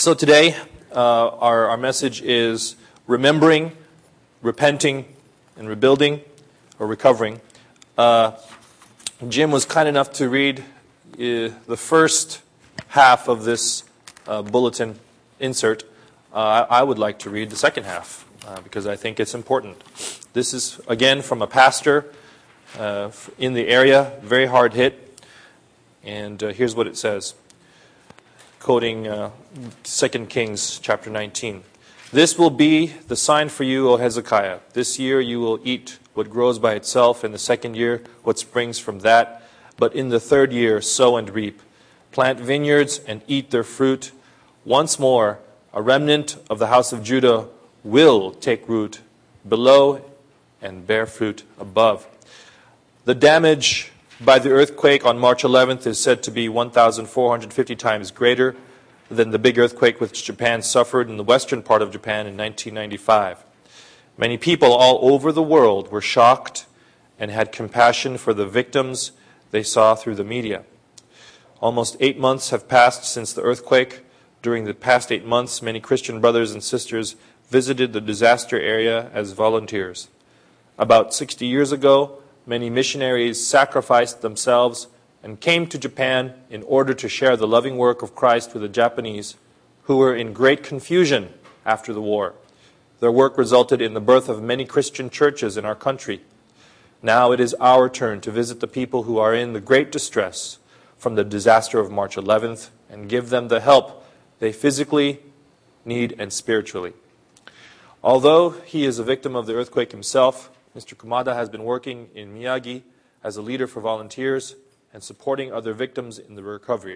So today, our message is remembering, repenting, and rebuilding, or recovering. Jim was kind enough to read the first half of this bulletin insert. I would like to read the second half because I think it's important. This is, again, from a pastor in the area, very hard hit. And here's what it says, quoting 2 Kings chapter 19. "This will be the sign for you, O Hezekiah. This year you will eat what grows by itself, in the second year what springs from that. But in the third year sow and reap. Plant vineyards and eat their fruit. Once more a remnant of the house of Judah will take root below and bear fruit above." The damage by the earthquake on March 11th is said to be 1,450 times greater than the big earthquake which Japan suffered in the western part of Japan in 1995. Many people all over the world were shocked and had compassion for the victims they saw through the media. Almost 8 months have passed since the earthquake. During the past 8 months, many Christian brothers and sisters visited the disaster area as volunteers. About 60 years ago, many missionaries sacrificed themselves and came to Japan in order to share the loving work of Christ with the Japanese, who were in great confusion after the war. Their work resulted in the birth of many Christian churches in our country. Now it is our turn to visit the people who are in the great distress from the disaster of March 11th and give them the help they physically need and spiritually. Although he is a victim of the earthquake himself, Mr. Kumada has been working in Miyagi as a leader for volunteers and supporting other victims in the recovery.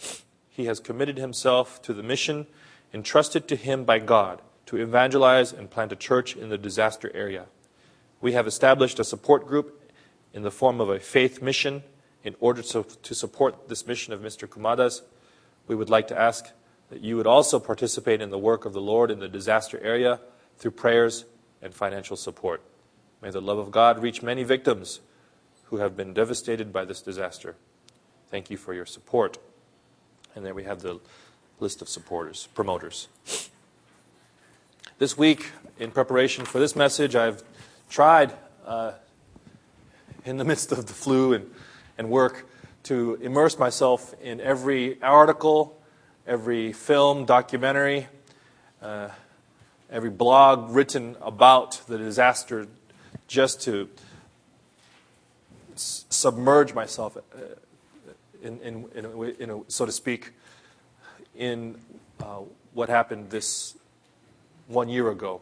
He has committed himself to the mission entrusted to him by God to evangelize and plant a church in the disaster area. We have established a support group in the form of a faith mission in order to support this mission of Mr. Kumada's. We would like to ask that you would also participate in the work of the Lord in the disaster area through prayers and financial support. May the love of God reach many victims who have been devastated by this disaster. Thank you for your support. And there we have the list of promoters. This week, in preparation for this message, I've tried, in the midst of the flu and work, to immerse myself in every article, every film, documentary, every blog written about the disaster, just to submerge myself, so to speak, in what happened this 1 year ago.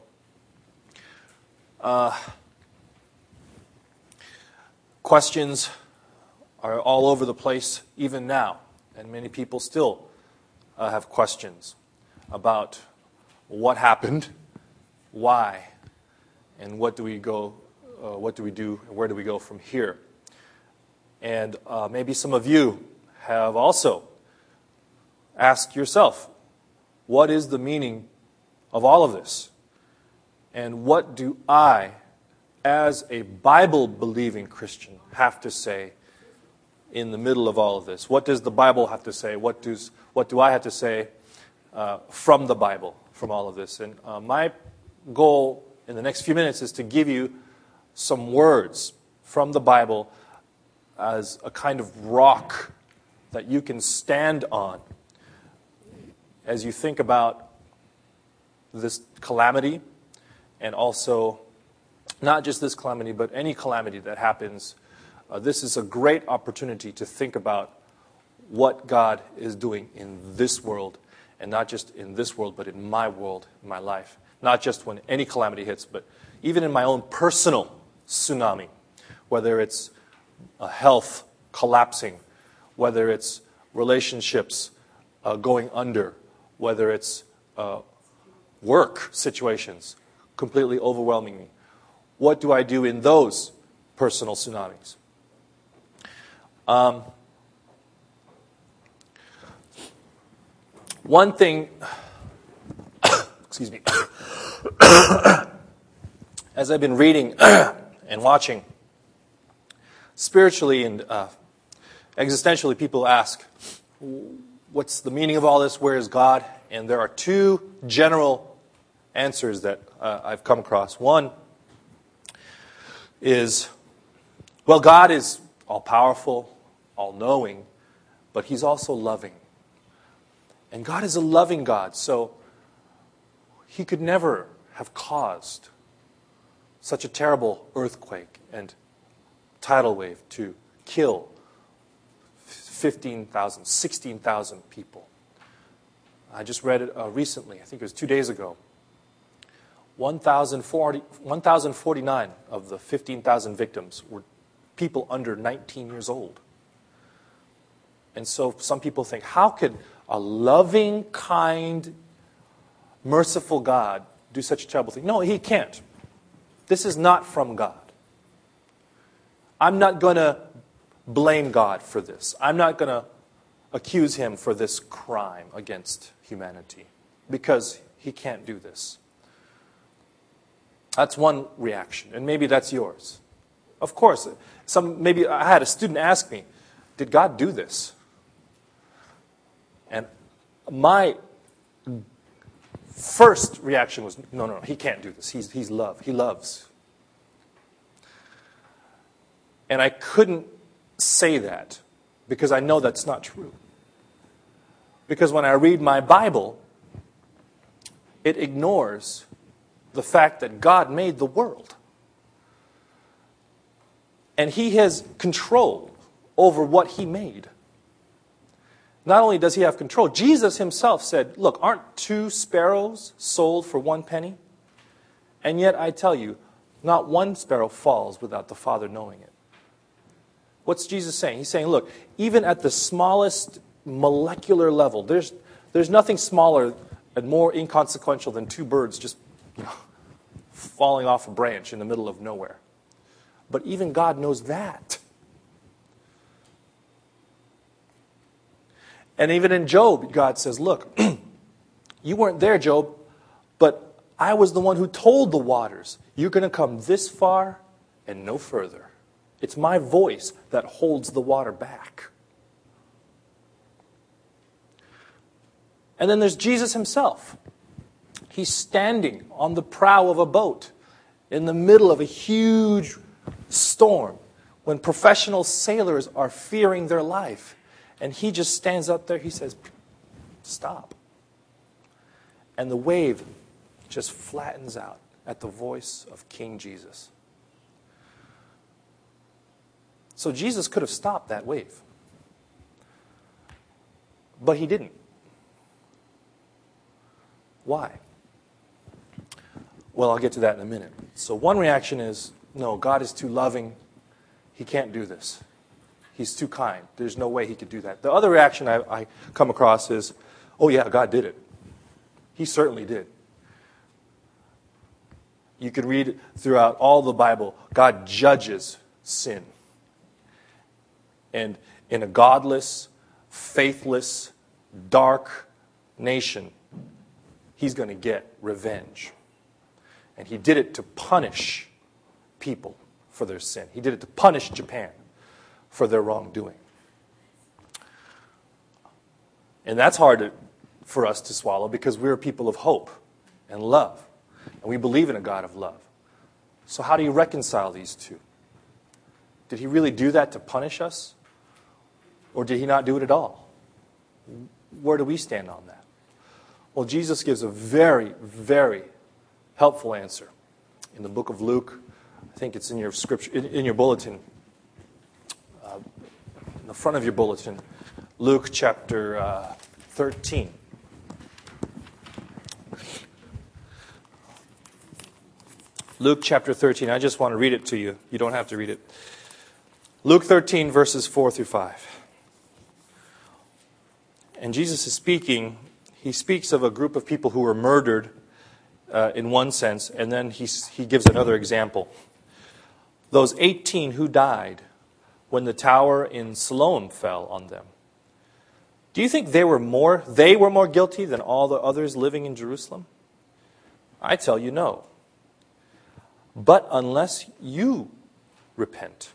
Questions are all over the place even now, and many people still have questions about what happened, why, and what do we do, and where do we go from here? And maybe some of you have also asked yourself, what is the meaning of all of this? And what do I, as a Bible-believing Christian, have to say in the middle of all of this? What does the Bible have to say? What do I have to say from the Bible, from all of this? And my goal in the next few minutes is to give you some words from the Bible as a kind of rock that you can stand on as you think about this calamity, and also not just this calamity, but any calamity that happens. This is a great opportunity to think about what God is doing in this world, and not just in this world, but in my world, in my life. Not just when any calamity hits, but even in my own personal tsunami, whether it's health collapsing, whether it's relationships going under, whether it's work situations completely overwhelming me. What do I do in those personal tsunamis? One thing, excuse me, as I've been reading and watching, spiritually and existentially, people ask, what's the meaning of all this? Where is God? And there are two general answers that I've come across. One is, well, God is all-powerful, all-knowing, but He's also loving. And God is a loving God, so He could never have caused such a terrible earthquake and tidal wave to kill 15,000, 16,000 people. I just read it recently, I think it was 2 days ago. 1,049 of the 15,000 victims were people under 19 years old. And so some people think, how could a loving, kind, merciful God do such a terrible thing? No, He can't. This is not from God. I'm not going to blame God for this. I'm not going to accuse Him for this crime against humanity because He can't do this. That's one reaction, and maybe that's yours. Of course, maybe I had a student ask me, did God do this? And my first reaction was, no, He can't do this. He's love. He loves. And I couldn't say that because I know that's not true. Because when I read my Bible, it ignores the fact that God made the world. And He has control over what He made. Not only does He have control, Jesus Himself said, look, aren't 2 sparrows sold for 1 penny? And yet I tell you, not 1 sparrow falls without the Father knowing it. What's Jesus saying? He's saying, look, even at the smallest molecular level, there's nothing smaller and more inconsequential than 2 birds just falling off a branch in the middle of nowhere. But even God knows that. And even in Job, God says, look, you weren't there, Job, but I was the one who told the waters, you're going to come this far and no further. It's my voice that holds the water back. And then there's Jesus Himself. He's standing on the prow of a boat in the middle of a huge storm when professional sailors are fearing their life. And He just stands up there. He says, stop. And the wave just flattens out at the voice of King Jesus. So Jesus could have stopped that wave. But He didn't. Why? Well, I'll get to that in a minute. So one reaction is, no, God is too loving. He can't do this. He's too kind. There's no way He could do that. The other reaction I come across is, oh yeah, God did it. He certainly did. You could read throughout all the Bible, God judges sin. And in a godless, faithless, dark nation, He's going to get revenge. And He did it to punish people for their sin. He did it to punish Japan for their wrongdoing. And that's hard for us to swallow because we're people of hope and love. And we believe in a God of love. So how do you reconcile these two? Did He really do that to punish us? Or did He not do it at all? Where do we stand on that? Well, Jesus gives a very, very helpful answer in the book of Luke. I think it's in your scripture, in your bulletin, in the front of your bulletin, Luke chapter 13. Luke chapter 13. I just want to read it to you. You don't have to read it. Luke 13, verses 4 through 5. And Jesus is speaking. He speaks of a group of people who were murdered in one sense, and then he gives another example. Those 18 who died when the tower in Siloam fell on them. Do you think they were more guilty than all the others living in Jerusalem? I tell you no. But unless you repent,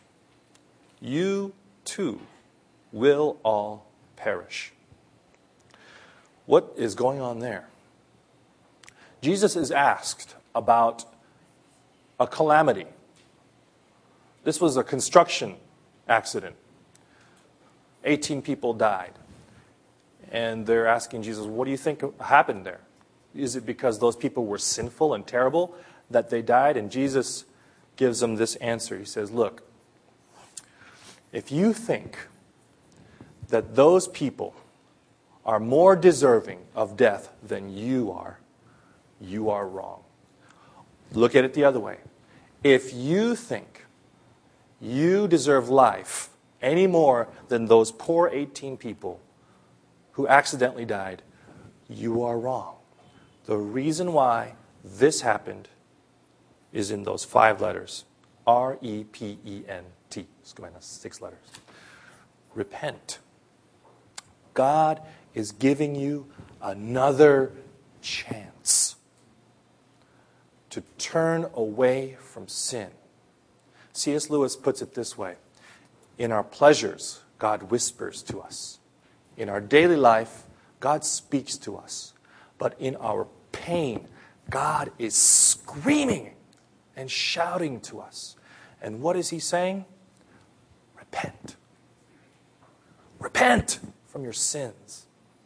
you too will all perish. What is going on there? Jesus is asked about a calamity. This was a construction accident. 18 people died. And they're asking Jesus, what do you think happened there? Is it because those people were sinful and terrible that they died? And Jesus gives them this answer. He says, look, if you think that those people are more deserving of death than you are wrong. Look at it the other way. If you think you deserve life any more than those poor 18 people who accidentally died, you are wrong. The reason why this happened is in those 5 letters. R-E-P-E-N-T. Let's go ahead, 6 letters. Repent. God is giving you another chance to turn away from sin. C.S. Lewis puts it this way. In our pleasures, God whispers to us. In our daily life, God speaks to us. But in our pain, God is screaming and shouting to us. And what is He saying? Repent. Repent from your sins.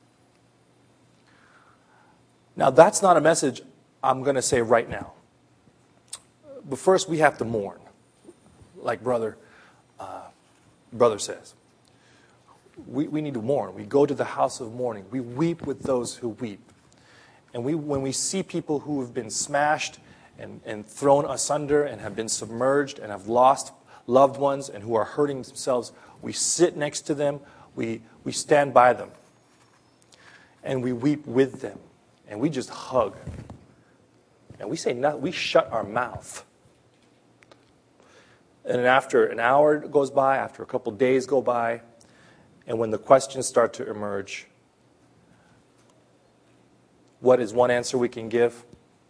Now, that's not a message I'm going to say right now. But first, we have to mourn, like brother says. We need to mourn. We go to the house of mourning. We weep with those who weep. And when we see people who have been smashed and thrown asunder and have been submerged and have lost loved ones and who are hurting themselves, we sit next to them. We stand by them. And we weep with them. And we just hug. And we say nothing. We shut our mouth. And after an hour goes by, after a couple days go by, and when the questions start to emerge, what is one answer we can give?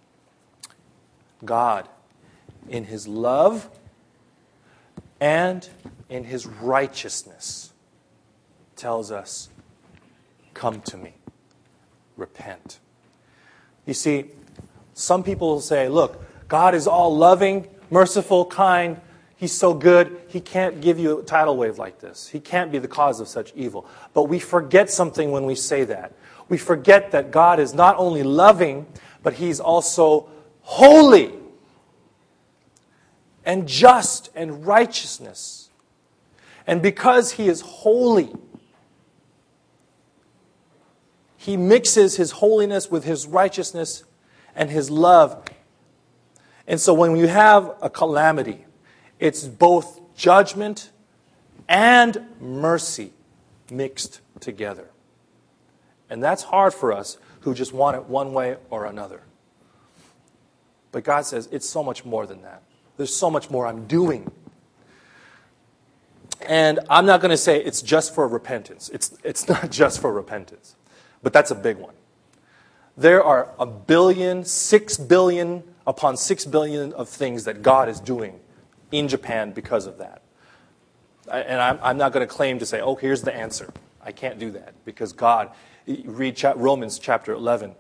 God, in His love and in His righteousness, tells us, come to me. Repent. You see, some people will say, look, God is all loving, merciful, kind. He's so good, He can't give you a tidal wave like this. He can't be the cause of such evil. But we forget something when we say that. We forget that God is not only loving, but He's also holy and just and righteousness. And because He is holy, He mixes His holiness with His righteousness and His love. And so when you have a calamity, it's both judgment and mercy mixed together. And that's hard for us who just want it one way or another. But God says it's so much more than that. There's so much more I'm doing. And I'm not going to say it's just for repentance. It's not just for repentance. But that's a big one. There are 6 billion upon 6 billion of things that God is doing in Japan because of that. And I'm not going to claim to say, oh, here's the answer. I can't do that because God, read Romans chapter 11.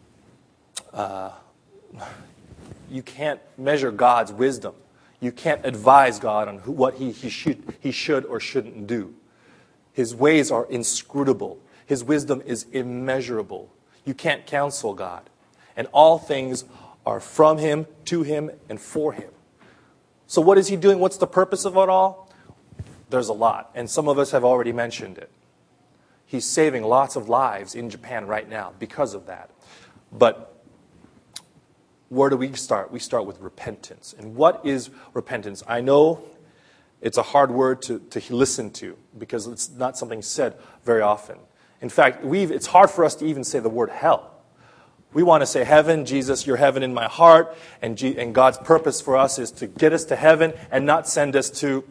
You can't measure God's wisdom. You can't advise God on what he should or shouldn't do. His ways are inscrutable. His wisdom is immeasurable. You can't counsel God. And all things are from Him, to Him, and for Him. So what is He doing? What's the purpose of it all? There's a lot. And some of us have already mentioned it. He's saving lots of lives in Japan right now because of that. But where do we start? We start with repentance. And what is repentance? I know it's a hard word to listen to because it's not something said very often. In fact, it's hard for us to even say the word hell. We want to say heaven, Jesus, you're heaven in my heart, and God's purpose for us is to get us to heaven and not send us to...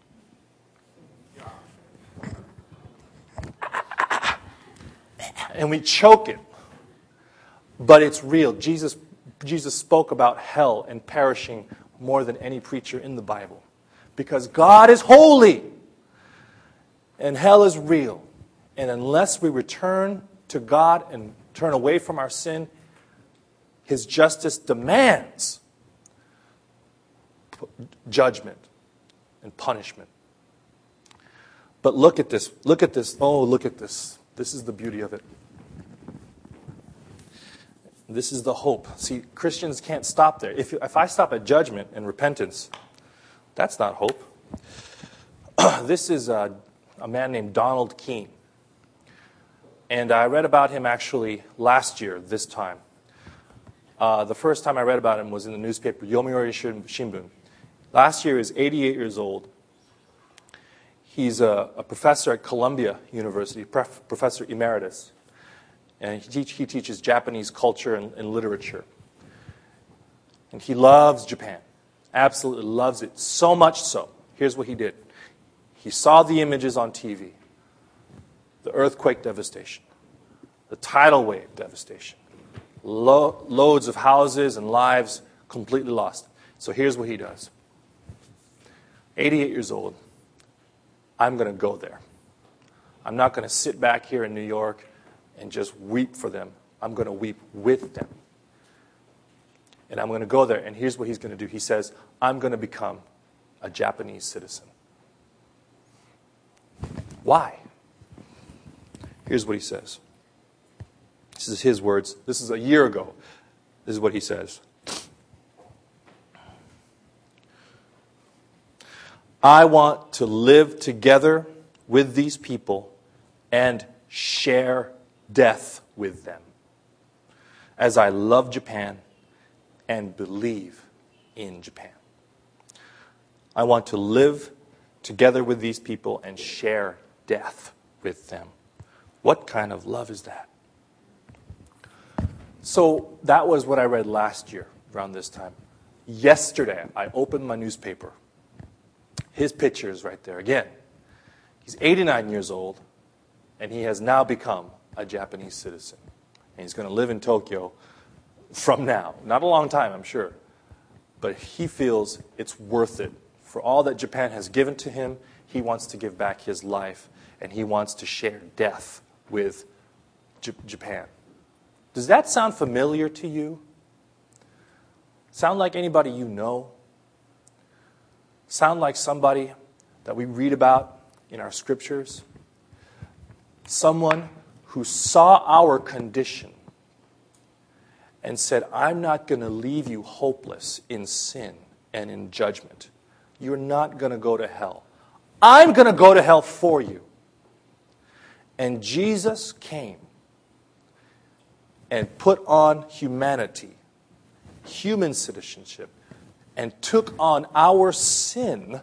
And we choke it. But it's real. Jesus spoke about hell and perishing more than any preacher in the Bible. Because God is holy. And hell is real. And unless we return to God and turn away from our sin, His justice demands judgment and punishment. But look at this. Look at this. Oh, look at this. This is the beauty of it. This is the hope. See, Christians can't stop there. If I stop at judgment and repentance, that's not hope. This is a man named Donald Keene. And I read about him actually last year, this time. The first time I read about him was in the newspaper, Yomiuri Shimbun. Last year, he was 88 years old. He's a professor at Columbia University, professor emeritus. And he teaches Japanese culture and literature. And he loves Japan. Absolutely loves it. So much so. Here's what he did. He saw the images on TV. The earthquake devastation. The tidal wave devastation. Loads of houses and lives completely lost. So here's what he does. 88 years old. I'm going to go there. I'm not going to sit back here in New York and just weep for them. I'm going to weep with them. And I'm going to go there, and here's what he's going to do. He says, I'm going to become a Japanese citizen. Why? Here's what he says. This is his words. This is a year ago. This is what he says. I want to live together with these people and share death with them, as I love Japan and believe in Japan. I want to live together with these people and share death with them. What kind of love is that? So that was what I read last year around this time. Yesterday, I opened my newspaper. His picture is right there again. He's 89 years old, and he has now become a Japanese citizen. And he's going to live in Tokyo from now. Not a long time, I'm sure. But he feels it's worth it. For all that Japan has given to him, he wants to give back his life, and he wants to share death with Japan. Does that sound familiar to you? Sound like anybody you know? Sound like somebody that we read about in our scriptures? Someone who saw our condition and said, I'm not going to leave you hopeless in sin and in judgment. You're not going to go to hell. I'm going to go to hell for you. And Jesus came and put on humanity, human citizenship, and took on our sin,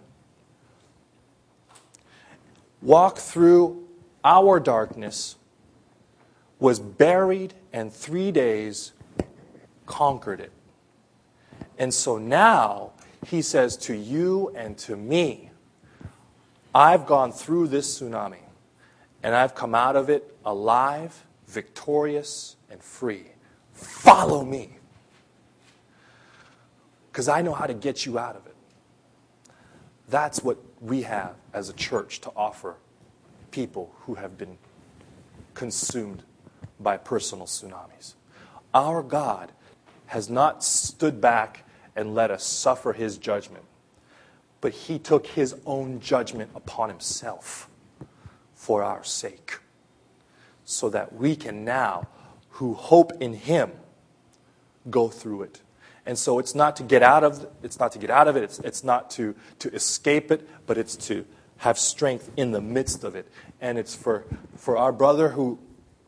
walked through our darkness, was buried, and 3 days conquered it. And so now, he says to you and to me, I've gone through this tsunami, and I've come out of it alive, victorious, and free. Follow me. Because I know how to get you out of it. That's what we have as a church to offer people who have been consumed by personal tsunamis. Our God has not stood back and let us suffer His judgment, but He took His own judgment upon Himself for our sake, so that we can now, who hope in Him, go through it. And so it's not to get out of it. It's not to escape it, but it's to have strength in the midst of it. And it's for our brother who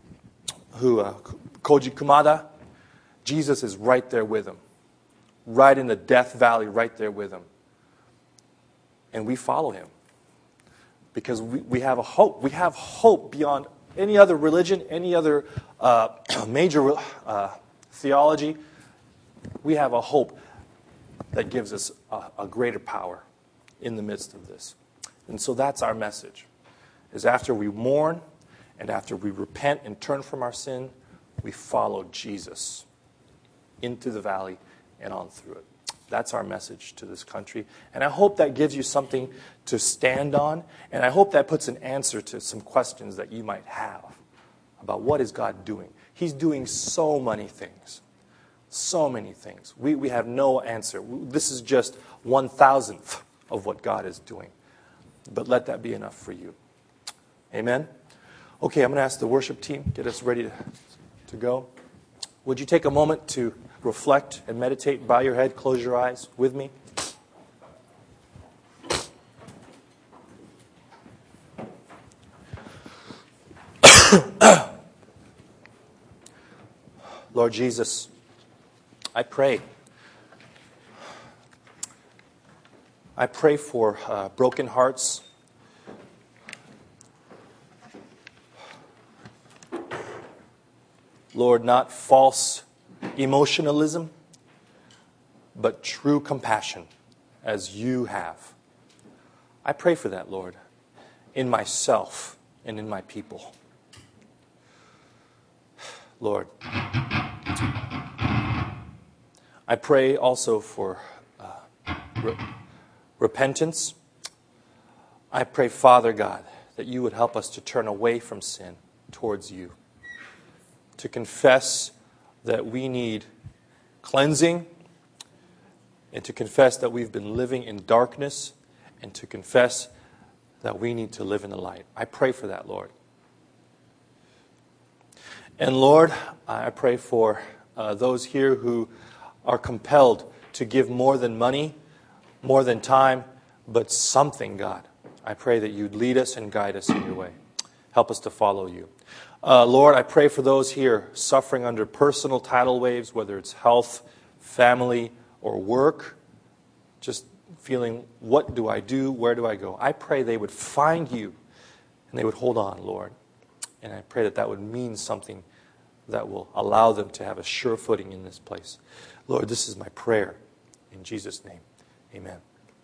Koji Kumada, Jesus is right there with him, right in the death valley, right there with him. And we follow him because we have a hope. We have hope beyond any other religion, any other major theology. We have a hope that gives us a greater power in the midst of this. And so that's our message, is after we mourn and after we repent and turn from our sin, we follow Jesus into the valley and on through it. That's our message to this country. And I hope that gives you something to stand on, and I hope that puts an answer to some questions that you might have about what is God doing. He's doing so many things. So many things. We have no answer. This is just 1,000th of what God is doing. But let that be enough for you. Amen? Okay, I'm going to ask the worship team, get us ready to go. Would you take a moment to reflect and meditate? Bow your head, close your eyes with me. Lord Jesus, I pray for broken hearts. Lord, not false emotionalism, but true compassion as you have. I pray for that, Lord, in myself and in my people. Lord, I pray also for repentance. I pray, Father God, that you would help us to turn away from sin towards you, to confess that we need cleansing, and to confess that we've been living in darkness, and to confess that we need to live in the light. I pray for that, Lord. And Lord, I pray for those here who are compelled to give more than money, more than time, but something, God. I pray that you'd lead us and guide us in your way. Help us to follow you. Lord, I pray for those here suffering under personal tidal waves, whether it's health, family, or work, just feeling, what do I do? Where do I go? I pray they would find you and they would hold on, Lord. And I pray that that would mean something that will allow them to have a sure footing in this place. Lord, this is my prayer. In Jesus' name, amen.